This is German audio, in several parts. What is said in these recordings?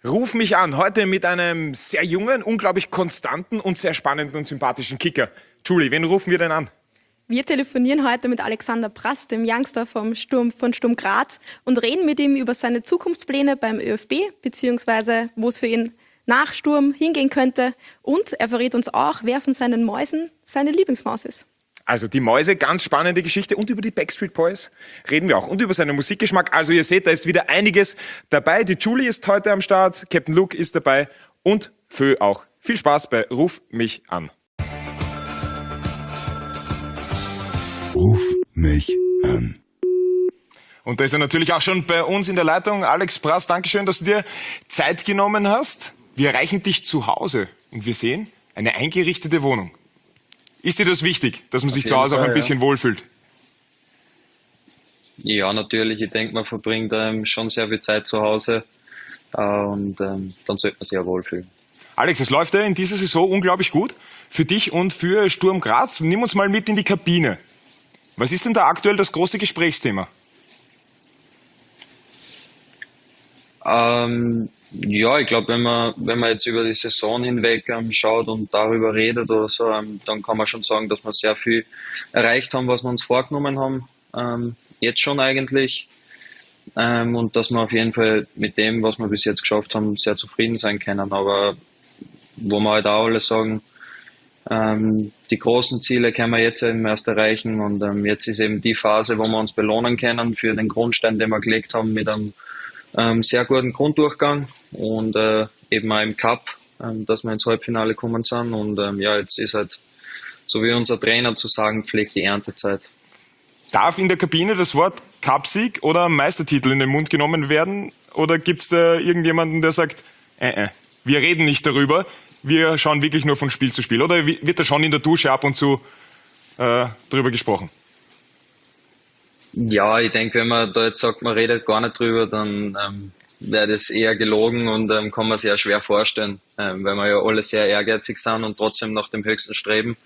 Ruf mich an, heute mit einem sehr jungen, unglaublich konstanten und sehr spannenden und sympathischen Kicker. Julie, wen rufen wir denn an? Wir telefonieren heute mit Alexander Prass, dem Youngster von Sturm Graz, und reden mit ihm über seine Zukunftspläne beim ÖFB, beziehungsweise wo es für ihn nach Sturm hingehen könnte. Und er verrät uns auch, wer von seinen Mäusen seine Lieblingsmaus ist. Also die Mäuse, ganz spannende Geschichte, und über die Backstreet Boys reden wir auch und über seinen Musikgeschmack. Also ihr seht, da ist wieder einiges dabei. Die Julie ist heute am Start, Captain Luke ist dabei und Fö auch. Viel Spaß bei Ruf mich an. Ruf mich an. Und da ist er natürlich auch schon bei uns in der Leitung. Alex Prass, Dankeschön, dass du dir Zeit genommen hast. Wir erreichen dich zu Hause und wir sehen eine eingerichtete Wohnung. Ist dir das wichtig, dass man sich zu Hause auch ein bisschen wohlfühlt? Ja, natürlich. Ich denke, man verbringt schon sehr viel Zeit zu Hause und dann sollte man sich ja wohlfühlen. Alex, es läuft ja in dieser Saison unglaublich gut für dich und für Sturm Graz. Nimm uns mal mit in die Kabine. Was ist denn da aktuell das große Gesprächsthema? Ja, ich glaube, wenn man jetzt über die Saison hinweg schaut und darüber redet oder so, dann kann man schon sagen, dass wir sehr viel erreicht haben, was wir uns vorgenommen haben, jetzt schon eigentlich. Und dass wir auf jeden Fall mit dem, was wir bis jetzt geschafft haben, sehr zufrieden sein können. Aber wo wir halt auch alle sagen, die großen Ziele können wir jetzt eben erst erreichen, und jetzt ist eben die Phase, wo wir uns belohnen können für den Grundstein, den wir gelegt haben mit einem sehr guten Grunddurchgang und eben auch im Cup, dass wir ins Halbfinale gekommen sind. Und ja, jetzt ist halt, so wie unser Trainer zu sagen pflegt, die Erntezeit. Darf in der Kabine das Wort Cupsieg oder Meistertitel in den Mund genommen werden? Oder gibt es da irgendjemanden, der sagt, wir reden nicht darüber, wir schauen wirklich nur von Spiel zu Spiel? Oder wird da schon in der Dusche ab und zu drüber gesprochen? Ja, ich denke, wenn man da jetzt sagt, man redet gar nicht drüber, dann wäre das eher gelogen und kann man sich ja schwer vorstellen, weil wir ja alle sehr ehrgeizig sind und trotzdem nach dem Höchsten streben.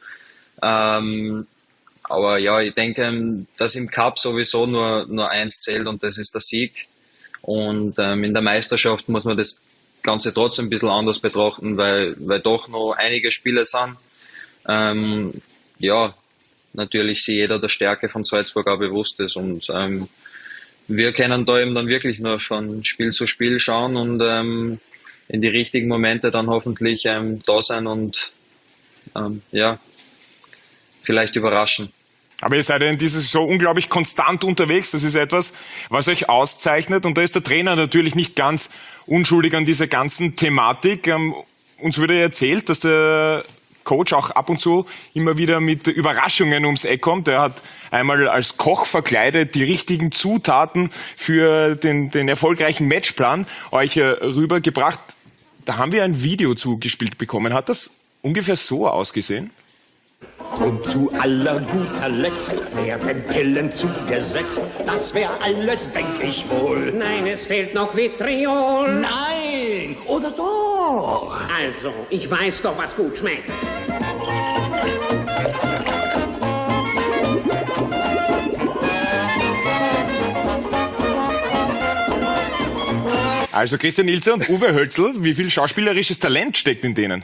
Aber ja, ich denke, dass im Cup sowieso nur eins zählt, und das ist der Sieg. Und in der Meisterschaft muss man das Ganze trotzdem ein bisschen anders betrachten, weil doch noch einige Spiele sind. Ja, natürlich sich jeder der Stärke von Salzburg auch bewusst ist, und wir können da eben dann wirklich nur von Spiel zu Spiel schauen und in die richtigen Momente dann hoffentlich da sein und ja, vielleicht überraschen. Aber ihr seid ja in dieser Saison unglaublich konstant unterwegs. Das ist etwas, was euch auszeichnet. Und da ist der Trainer natürlich nicht ganz unschuldig an dieser ganzen Thematik. Uns wurde erzählt, dass der Coach auch ab und zu immer wieder mit Überraschungen ums Eck kommt. Er hat einmal als Koch verkleidet die richtigen Zutaten für den erfolgreichen Matchplan euch rübergebracht. Da haben wir ein Video zugespielt bekommen. Hat das ungefähr so ausgesehen? Und zu aller guter Letzt werden Pillen zugesetzt. Das wäre alles, denk ich wohl. Nein, es fehlt noch Vitriol. Nein, oder doch? Also, ich weiß doch, was gut schmeckt. Also Christian Ilzer und Uwe Hölzl, wie viel schauspielerisches Talent steckt in denen?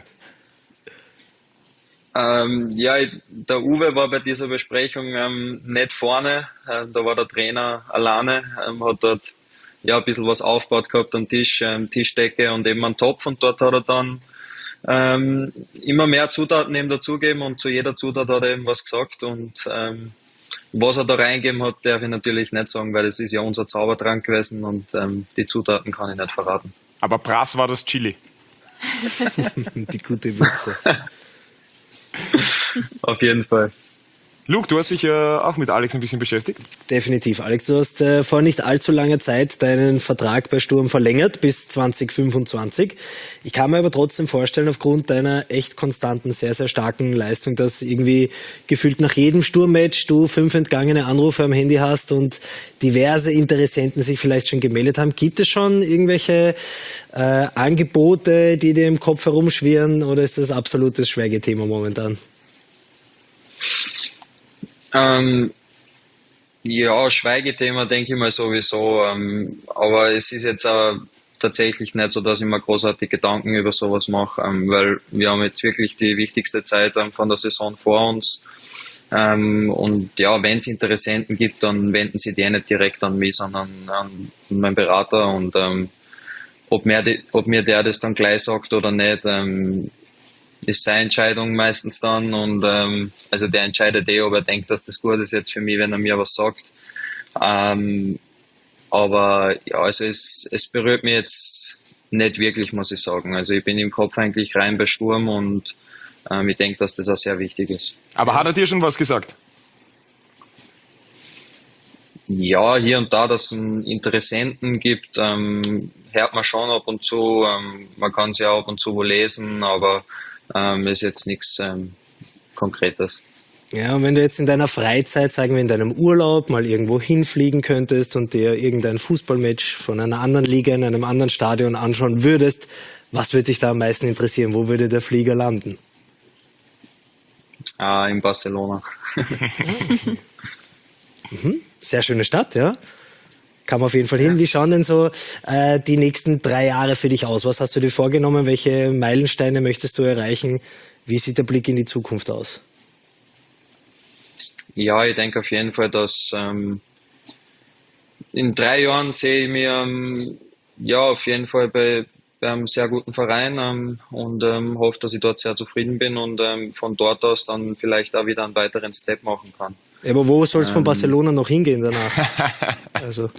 Ja, der Uwe war bei dieser Besprechung nicht vorne. Da war der Trainer alleine, hat dort ja ein bisschen was aufgebaut gehabt am Tisch, Tischdecke und eben einen Topf, und dort hat er dann immer mehr Zutaten eben dazugegeben, und zu jeder Zutat hat er eben was gesagt, und was er da reingegeben hat, darf ich natürlich nicht sagen, weil es ist ja unser Zaubertrank gewesen, und die Zutaten kann ich nicht verraten. Aber Prass war das Chili. Die gute Würze. Auf jeden Fall. Luke, du hast dich auch mit Alex ein bisschen beschäftigt. Definitiv. Alex, du hast vor nicht allzu langer Zeit deinen Vertrag bei Sturm verlängert bis 2025. Ich kann mir aber trotzdem vorstellen, aufgrund deiner echt konstanten, sehr, sehr starken Leistung, dass irgendwie gefühlt nach jedem Sturmmatch du 5 entgangene Anrufe am Handy hast und diverse Interessenten sich vielleicht schon gemeldet haben. Gibt es schon irgendwelche Angebote, die dir im Kopf herumschwirren, oder ist das absolutes Schweigethema momentan? Ja, Schweigethema denke ich mal sowieso, aber es ist jetzt tatsächlich nicht so, dass ich mir großartig Gedanken über sowas mache, weil wir haben jetzt wirklich die wichtigste Zeit von der Saison vor uns. Und ja, wenn es Interessenten gibt, dann wenden sie die nicht direkt an mich, sondern an meinen Berater. Und ob mir der das dann gleich sagt oder nicht, ist seine Entscheidung meistens dann. Und also der entscheidet ob er denkt, dass das gut ist jetzt für mich, wenn er mir was sagt. Aber ja, also es berührt mich jetzt nicht wirklich, muss ich sagen. Also ich bin im Kopf eigentlich rein bei Sturm und ich denke, dass das auch sehr wichtig ist. Aber hat er dir schon was gesagt? Ja, hier und da, dass es einen Interessenten gibt, hört man schon ab und zu. Man kann es ja ab und zu wo lesen, aber ist jetzt nichts Konkretes. Ja, und wenn du jetzt in deiner Freizeit, sagen wir in deinem Urlaub, mal irgendwo hinfliegen könntest und dir irgendein Fußballmatch von einer anderen Liga in einem anderen Stadion anschauen würdest, was würde dich da am meisten interessieren? Wo würde der Flieger landen? In Barcelona. Sehr schöne Stadt, ja. Kann man auf jeden Fall hin. Wie schauen denn so die nächsten 3 Jahre für dich aus? Was hast du dir vorgenommen? Welche Meilensteine möchtest du erreichen? Wie sieht der Blick in die Zukunft aus? Ja, ich denke auf jeden Fall, dass in 3 Jahren sehe ich mich ja auf jeden Fall bei einem sehr guten Verein und hoffe, dass ich dort sehr zufrieden bin und von dort aus dann vielleicht auch wieder einen weiteren Step machen kann. Ja, aber wo soll es von Barcelona noch hingehen danach? Also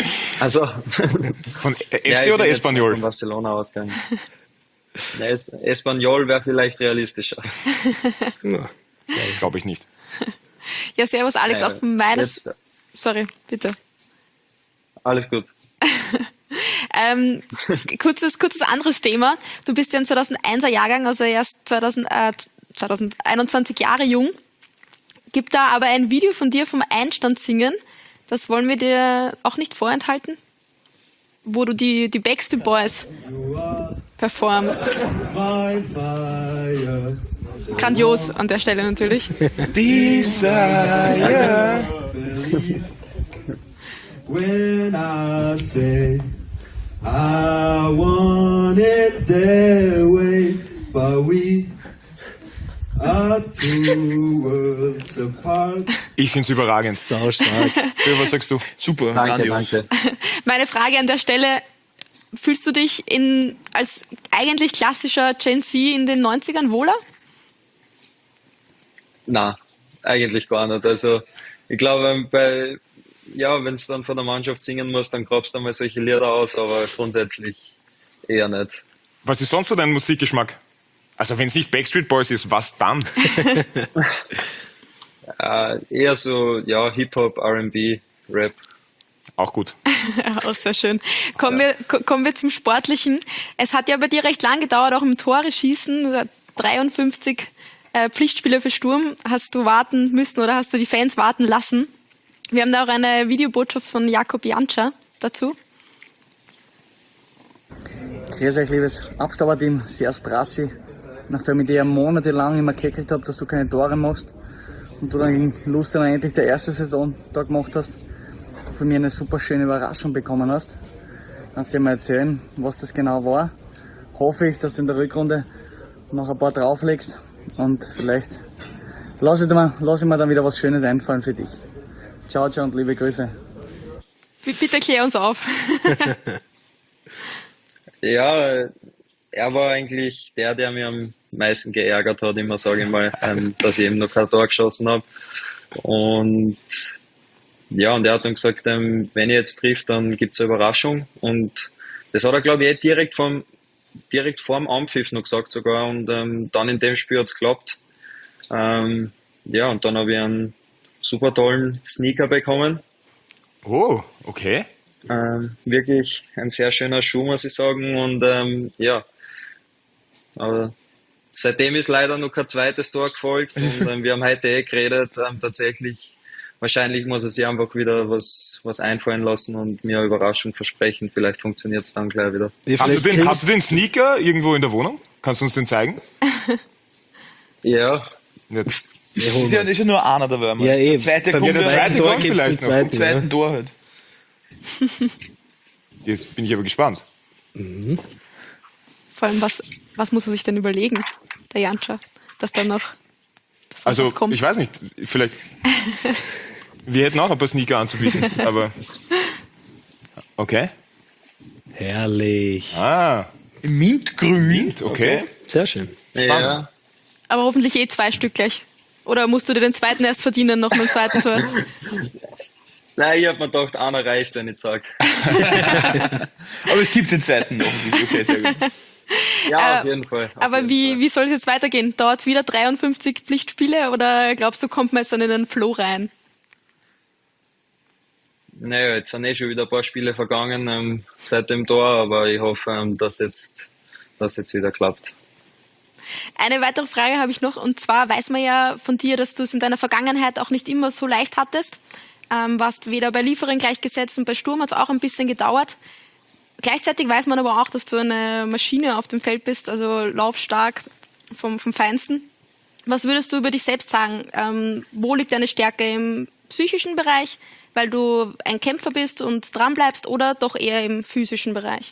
Von FC oder Espanyol? Von Barcelona ausgehen. Espanyol wäre vielleicht realistischer. Ja. Glaube ich nicht. Ja, servus Alex, auf meines... Jetzt, Sorry, bitte. alles gut. Kurzes anderes Thema. Du bist ja ein 2001er Jahrgang, also erst 2021 Jahre jung. Gibt da aber ein Video von dir vom Einstand singen. Das wollen wir dir auch nicht vorenthalten, wo du die Backstreet Boys performst. Grandios an der Stelle natürlich. Desire. When I say I want it their way, but we are 2 worlds apart. Ich find's überragend. Sau stark. Was sagst du? Super, Danke, grandios. danke. Meine Frage an der Stelle, fühlst du dich als eigentlich klassischer Gen Z in den 90ern wohler? Na, eigentlich gar nicht. Also ich glaube, wenn es dann von der Mannschaft singen muss, dann grabst du mal solche Lieder aus, aber grundsätzlich eher nicht. Was ist sonst so dein Musikgeschmack? Also wenn es nicht Backstreet Boys ist, was dann? Eher so, ja, Hip-Hop, R&B, Rap. Auch gut. Auch sehr schön. Kommen wir zum Sportlichen. Es hat ja bei dir recht lang gedauert, auch im Tore schießen. 53 Pflichtspiele für Sturm. Hast du warten müssen oder hast du die Fans warten lassen? Wir haben da auch eine Videobotschaft von Jakob Jantscher dazu. Grüß euch, liebes Abstauberteam, Servus Brassi. Nachdem ich dir monatelang immer gekeckelt habe, dass du keine Tore machst und du dann in Lustenau endlich der erste Saison da gemacht hast, du von mir eine super schöne Überraschung bekommen hast. Kannst dir mal erzählen, was das genau war? Hoffe ich, dass du in der Rückrunde noch ein paar drauflegst und vielleicht lass ich mir dann wieder was Schönes einfallen für dich. Ciao, ciao und liebe Grüße. Bitte klär uns auf. Ja, er war eigentlich der mir am meisten geärgert hat, immer sage ich mal, dass ich eben noch kein Tor geschossen habe. Und ja, und er hat dann gesagt, wenn ich jetzt trifft, dann gibt's eine Überraschung. Und das hat er, glaube ich, direkt vorm Anpfiff noch gesagt sogar. Und dann in dem Spiel hat's geklappt. Ja, und dann habe ich einen super tollen Sneaker bekommen. Oh, okay. Wirklich ein sehr schöner Schuh, muss ich sagen. Und ja, aber seitdem ist leider noch kein zweites Tor gefolgt. Und wir haben heute geredet, tatsächlich, wahrscheinlich muss er sich einfach wieder was einfallen lassen und mir eine Überraschung versprechen. Vielleicht funktioniert es dann gleich wieder. Hast du den Sneaker irgendwo in der Wohnung? Kannst du uns den zeigen? Ja. Nicht. Ist ja nur einer der Wärmer. Ja, eben. Der zweite Beim kommt zweiten Tor kommt gibt's vielleicht den noch. zweiten, im zweiten Tor halt. Jetzt bin ich aber gespannt. Vor allem, was muss er sich denn überlegen, der Jantscha, dass dann noch Also, was kommt? ich weiß nicht, vielleicht, wir hätten auch ein paar Sneaker anzubieten, aber, okay. Herrlich. Mintgrün. Okay. Sehr schön. Ja, Aber hoffentlich 2 Stück gleich. Oder musst du dir den zweiten erst verdienen, noch mit dem zweiten Tor? nein, ich hab mir gedacht, einer reicht, wenn ich sag. Aber es gibt den zweiten offensichtlich. Okay, sehr gut. Ja, auf jeden Fall. Aber wie soll es jetzt weitergehen? Dauert es wieder 53 Pflichtspiele oder glaubst du, kommt man jetzt dann in den Flow rein? Naja, jetzt sind schon wieder ein paar Spiele vergangen seit dem Tor, aber ich hoffe, dass jetzt wieder klappt. Eine weitere Frage habe ich noch, und zwar weiß man ja von dir, dass du es in deiner Vergangenheit auch nicht immer so leicht hattest. Warst weder bei Liefering gleichgesetzt und bei Sturm hat es auch ein bisschen gedauert. Gleichzeitig weiß man aber auch, dass du eine Maschine auf dem Feld bist, also laufstark vom Feinsten. Was würdest du über dich selbst sagen? Wo liegt deine Stärke, im psychischen Bereich, weil du ein Kämpfer bist und dran bleibst, oder doch eher im physischen Bereich?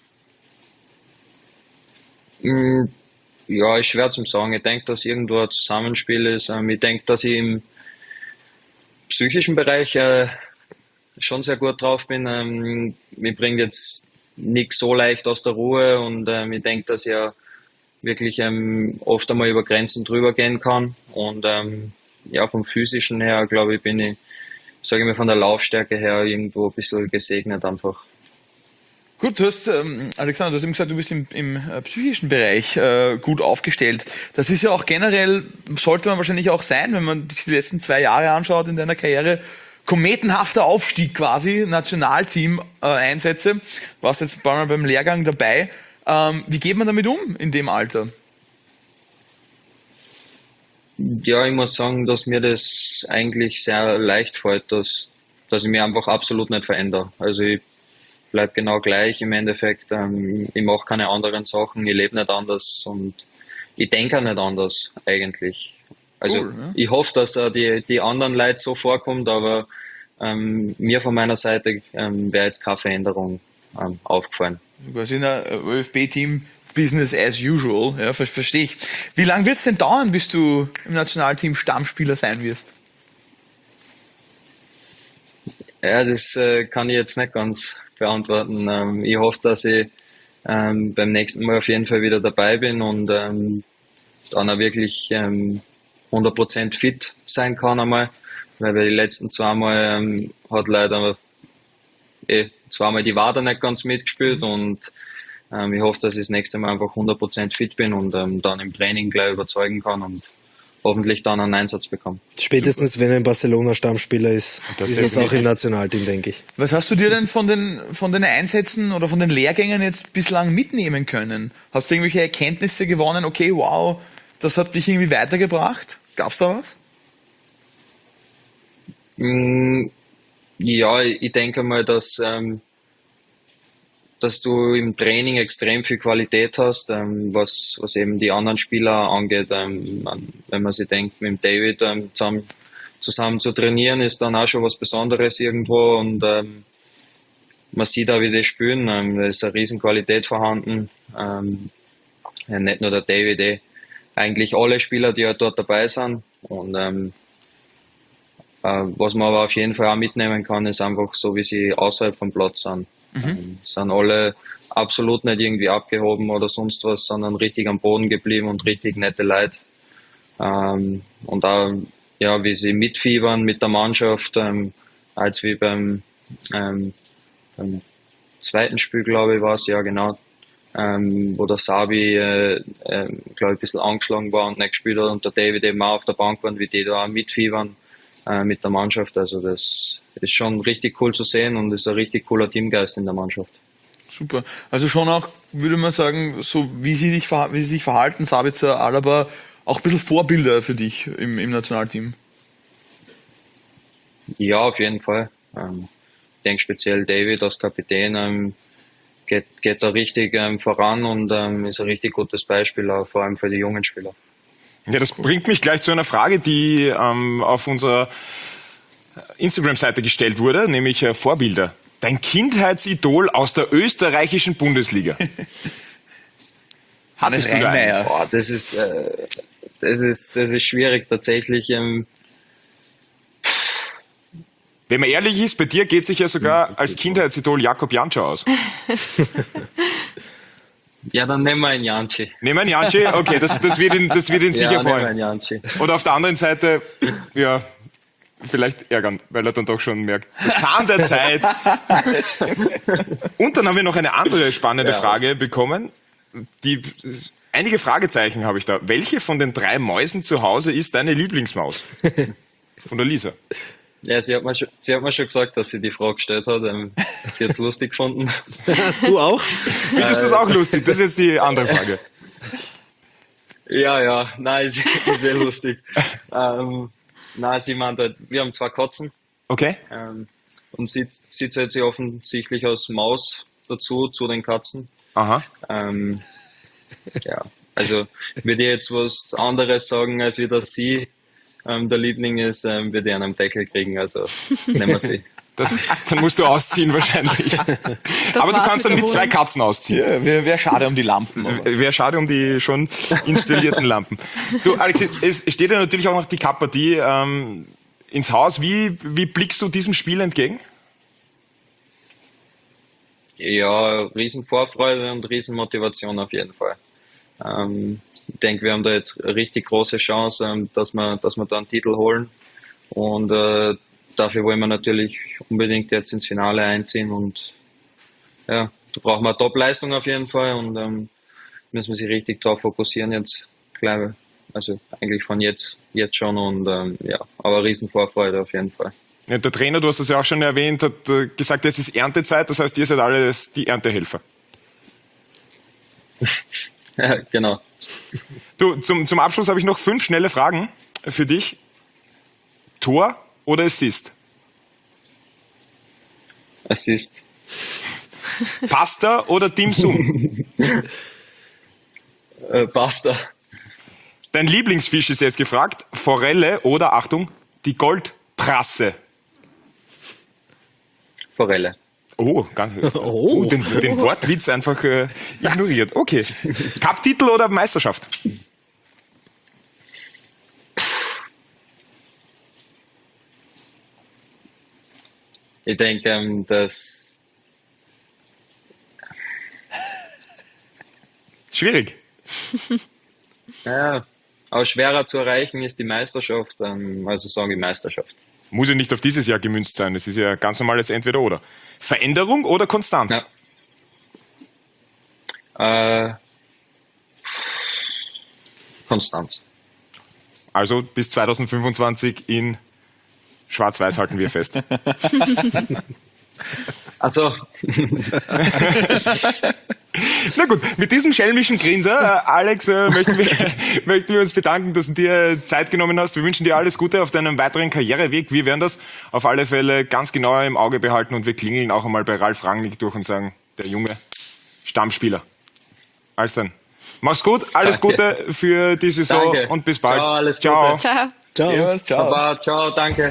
Ja, ist schwer zu sagen. Ich denke, dass irgendwo ein Zusammenspiel ist. Ich denke, dass ich im psychischen Bereich schon sehr gut drauf bin. Mir bringt jetzt nichts so leicht aus der Ruhe und ich denke, dass ich ja wirklich oft einmal über Grenzen drüber gehen kann. Und ja, vom Physischen her, glaube ich, bin ich, sage ich mal, von der Laufstärke her irgendwo ein bisschen gesegnet einfach. Gut, du hast, Alexander, du hast eben gesagt, du bist im psychischen Bereich gut aufgestellt. Das ist ja auch generell, sollte man wahrscheinlich auch sein, wenn man sich die letzten 2 Jahre anschaut in deiner Karriere. Kometenhafter Aufstieg quasi, Nationalteam-Einsätze. Warst jetzt ein paar Mal beim Lehrgang dabei. Wie geht man damit um in dem Alter? Ja, ich muss sagen, dass mir das eigentlich sehr leicht fällt, dass ich mich einfach absolut nicht verändere. Also ich bleib genau gleich im Endeffekt. Ich mache keine anderen Sachen, ich lebe nicht anders und ich denke auch nicht anders eigentlich. Also Cool, ne? ich hoffe, dass die anderen Leute so vorkommt, aber mir von meiner Seite wäre jetzt keine Veränderung aufgefallen. Quasi in einem ÖFB-Team Business as usual, ja, verstehe ich. Wie lange wird es denn dauern, bis du im Nationalteam Stammspieler sein wirst? Ja, das kann ich jetzt nicht ganz beantworten. Ich hoffe, dass ich beim nächsten Mal auf jeden Fall wieder dabei bin und dann auch wirklich 100% fit sein kann einmal, weil bei den letzten 2 Mal hat leider 2 Mal die Wade nicht ganz mitgespielt und ich hoffe, dass ich das nächste Mal einfach 100% fit bin und dann im Training gleich überzeugen kann und hoffentlich dann einen Einsatz bekomme. Spätestens, wenn er ein Barcelona-Stammspieler ist, Das ist es auch im Nationalteam, denke ich. Was hast du dir denn von den Einsätzen oder von den Lehrgängen jetzt bislang mitnehmen können? Hast du irgendwelche Erkenntnisse gewonnen? Okay, wow, das hat dich irgendwie weitergebracht? Gab's da was? Ja, ich denke mal, dass du im Training extrem viel Qualität hast, was eben die anderen Spieler angeht. Wenn man sich denkt, mit dem David zusammen zu trainieren, ist dann auch schon was Besonderes irgendwo und man sieht auch, wie die spielen. Da ist eine riesen Qualität vorhanden. Ja, nicht nur der David, eigentlich alle Spieler, die halt dort dabei sind. Und was man aber auf jeden Fall auch mitnehmen kann, ist einfach so, wie sie außerhalb vom Platz sind. Sind alle absolut nicht irgendwie abgehoben oder sonst was, sondern richtig am Boden geblieben und richtig nette Leute. Und auch, ja, wie sie mitfiebern mit der Mannschaft, als wie beim zweiten Spiel, glaube ich, war es, ja genau, wo der Sabi, glaube ich, ein bisschen angeschlagen war und nicht gespielt hat und der David eben auch auf der Bank war und wie die da auch mitfiebern mit der Mannschaft. Also das ist schon richtig cool zu sehen und ist ein richtig cooler Teamgeist in der Mannschaft. Super. Also schon auch, würde man sagen, so wie sie sich verhalten, Sabitzer, Alaba, auch ein bisschen Vorbilder für dich im Nationalteam. Ja, auf jeden Fall. Ich denke speziell David als Kapitän geht da richtig voran und ist ein richtig gutes Beispiel, auch vor allem für die jungen Spieler. Ja, das bringt mich gleich zu einer Frage, die auf unserer Instagram-Seite gestellt wurde, nämlich Vorbilder. Dein Kindheitsidol aus der österreichischen Bundesliga. Hannes Bist du da Reinmeier. Boah, das ist schwierig tatsächlich. Wenn man ehrlich ist, bei dir geht sich ja sogar als Kindheitsidol Jakob Jantscher aus. Ja, dann nehmen wir einen Janschi. Nehmen wir einen Jantschi? Okay, das wird ihn sicher Ja, nehmen wir freuen. einen Janschi. Oder auf der anderen Seite, ja, vielleicht ärgern, weil er dann doch schon merkt, der Zahn der Zeit. Und dann haben wir noch eine andere spannende Frage bekommen. Einige Fragezeichen habe ich da. Welche von den 3 Mäusen zu Hause ist deine Lieblingsmaus? Von der Lisa. Ja, sie hat mir schon gesagt, dass sie die Frage gestellt hat. Sie hat es lustig gefunden. Du auch? Findest du es auch lustig? Das ist jetzt die andere Frage. Ja, nein, ist sehr lustig. Nein, sie meint halt, wir haben 2 Katzen. Okay. Und sie zählt sich offensichtlich als Maus dazu, zu den Katzen. Aha. Ja, also würde ich jetzt was anderes sagen, als wie dass sie der Liebling ist, würde ich einen am Deckel kriegen, also nehmen wir sie. Dann musst du ausziehen wahrscheinlich. Aber du war's kannst dann mit mit der 2 Katzen ausziehen. Ja, wäre schade um die Lampen. Aber. Wäre schade um die schon installierten Lampen. Du, Alex, es steht ja natürlich auch noch die Cup-Partie ins Haus. Wie blickst du diesem Spiel entgegen? Ja, riesen Vorfreude und riesen Motivation auf jeden Fall. Ich denke, wir haben da jetzt eine richtig große Chance, dass wir da einen Titel holen. Und dafür wollen wir natürlich unbedingt jetzt ins Finale einziehen. Und ja, da brauchen wir eine Top-Leistung auf jeden Fall. Und müssen wir sich richtig drauf fokussieren jetzt, glaube ich. Also eigentlich von jetzt schon. Und ja, aber riesen Vorfreude auf jeden Fall. Ja, der Trainer, du hast das ja auch schon erwähnt, hat gesagt, es ist Erntezeit. Das heißt, ihr seid alle die Erntehelfer. Ja, genau. Du, zum Abschluss habe ich noch 5 schnelle Fragen für dich. Tor oder Assist? Assist. Pasta oder Dim Sum? Pasta. Dein Lieblingsfisch ist jetzt gefragt. Forelle oder, Achtung, die Goldprasse? Forelle. Oh, den Wortwitz einfach ignoriert. Okay. Cup-Titel oder Meisterschaft? Ich denke, dass Schwierig. ja, aber schwerer zu erreichen ist die Meisterschaft, also sage ich Meisterschaft. Muss ja nicht auf dieses Jahr gemünzt sein. Es ist ja ganz normales Entweder-Oder. Veränderung oder Konstanz? Ja. Konstanz. Also bis 2025 in Schwarz-Weiß halten wir fest. Also Na gut, mit diesem schelmischen Grinser, Alex, möchten wir uns bedanken, dass du dir Zeit genommen hast. Wir wünschen dir alles Gute auf deinem weiteren Karriereweg. Wir werden das auf alle Fälle ganz genau im Auge behalten und wir klingeln auch einmal bei Ralf Rangnick durch und sagen, der junge Stammspieler. Alles dann. Mach's gut, alles Danke. Gute für die Saison Danke. und bis bald. Ciao, alles Ciao. Gute. Ciao. Ciao. Servus, ciao. Baba, ciao, danke.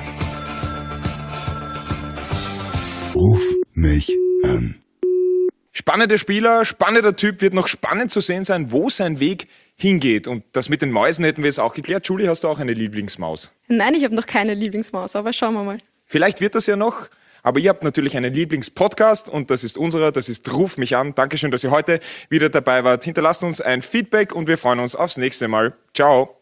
Ruf mich an. Spannender Spieler, spannender Typ, wird noch spannend zu sehen sein, wo sein Weg hingeht. Und das mit den Mäusen hätten wir jetzt auch geklärt. Julie, hast du auch eine Lieblingsmaus? Nein, ich habe noch keine Lieblingsmaus, aber schauen wir mal. Vielleicht wird das ja noch, aber ihr habt natürlich einen Lieblingspodcast und das ist unserer, das ist Ruf mich an. Dankeschön, dass ihr heute wieder dabei wart. Hinterlasst uns ein Feedback und wir freuen uns aufs nächste Mal. Ciao.